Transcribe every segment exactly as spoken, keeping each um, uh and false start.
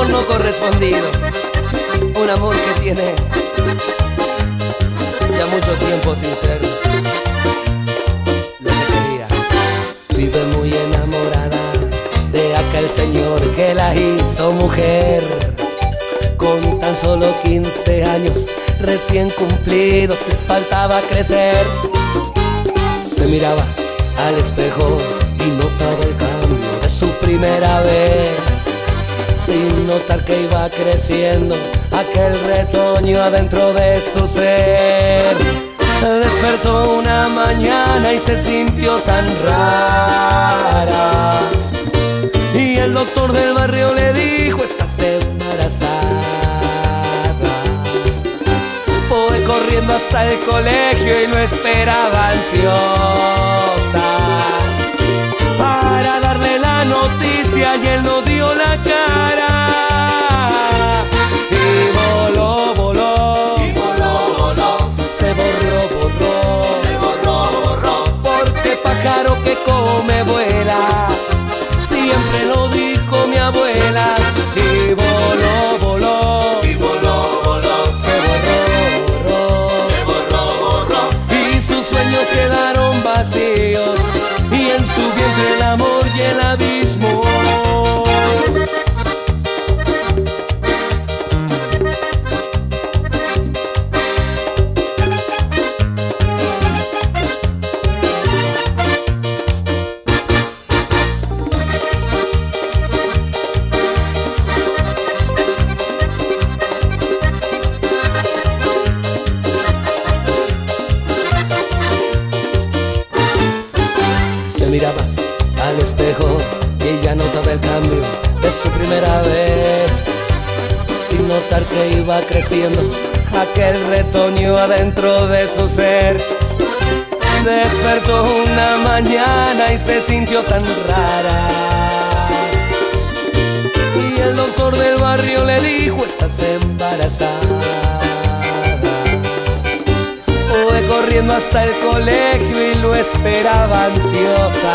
amor no correspondido, un amor que tiene ya mucho tiempo sin ser lo que quería. Vive muy enamorada de aquel señor que la hizo mujer, con tan solo quince años recién cumplidos, le faltaba crecer. Se miraba al espejo y notaba el cambio de su primera vez, sin notar que iba creciendo aquel retoño adentro de su ser. Despertó una mañana y se sintió tan rara, y el doctor del barrio le dijo: estás embarazada. Fue corriendo hasta el colegio y lo esperaba ansiosa para darle la noticia, y él no dio la cara. Y voló, voló, y voló, voló, se borró, borró, se borró, borró, porque pájaro que come vuela, siempre lo dijo mi abuela. Y voló, voló, y voló, voló, se borró, borró, se borró, borró, y sus sueños quedaron vacíos, y en su vientre el amor y el abismo. Miraba al espejo y ya notaba el cambio de su primera vez, sin notar que iba creciendo aquel retoño adentro de su ser. Despertó una mañana y se sintió tan rara, y el doctor del barrio le dijo: estás embarazada. Fue corriendo hasta el colegio y lo esperaba ansiosa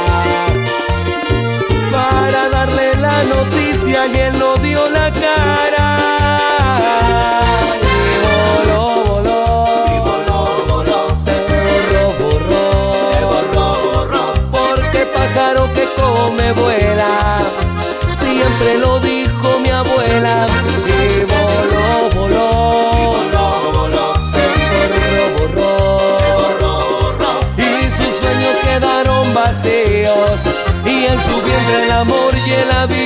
para darle la noticia, y él no dio la cara. Y voló, voló, y voló, voló, se borró, borró, se borró, borró, porque pájaro que come vuela, siempre lo dijo mi abuela. Y voló, voló, vacíos, y en su vientre el amor y el abismo.